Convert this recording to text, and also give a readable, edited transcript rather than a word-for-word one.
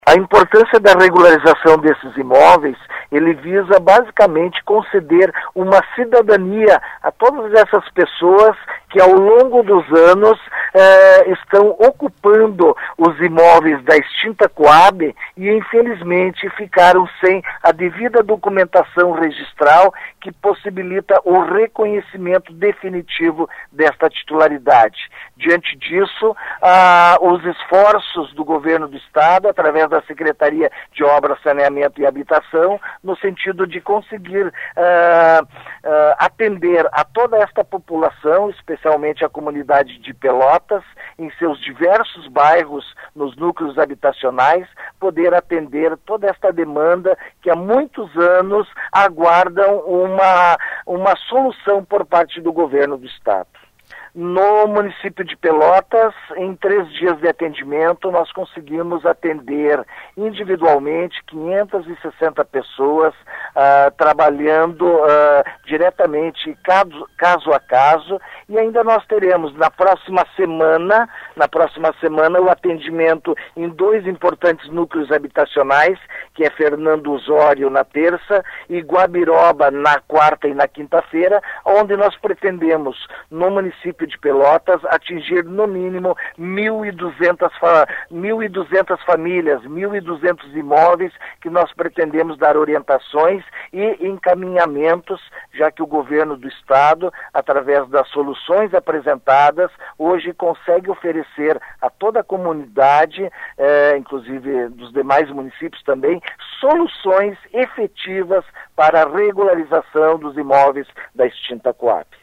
A importância da regularização desses imóveis, ele visa basicamente conceder uma cidadania a todas essas pessoas que ao longo dos anos estão ocupando os imóveis da extinta Coab e infelizmente ficaram sem a devida documentação registral que possibilita o reconhecimento definitivo desta titularidade. Diante disso, os esforços do governo do Estado, através da Secretaria de Obras, Saneamento e Habitação, no sentido de conseguir atender a toda esta população, especialmente a comunidade de Pelotas, em seus diversos bairros, nos núcleos habitacionais, poder atender toda esta demanda que há muitos anos aguardam uma solução por parte do governo do Estado. No município de Pelotas, em 3 dias de atendimento, nós conseguimos atender individualmente 560 pessoas, trabalhando diretamente caso a caso, e ainda nós teremos na próxima semana o atendimento em 2 importantes núcleos habitacionais, que é Fernando Osório na terça e Guabiroba na quarta e na quinta-feira, onde nós pretendemos, no município de Pelotas, atingir no mínimo 1.200 famílias, 1.200 imóveis que nós pretendemos dar orientações e encaminhamentos, já que o governo do Estado, através das soluções apresentadas, hoje consegue oferecer a toda a comunidade, inclusive dos demais municípios também, soluções efetivas para a regularização dos imóveis da extinta Coab.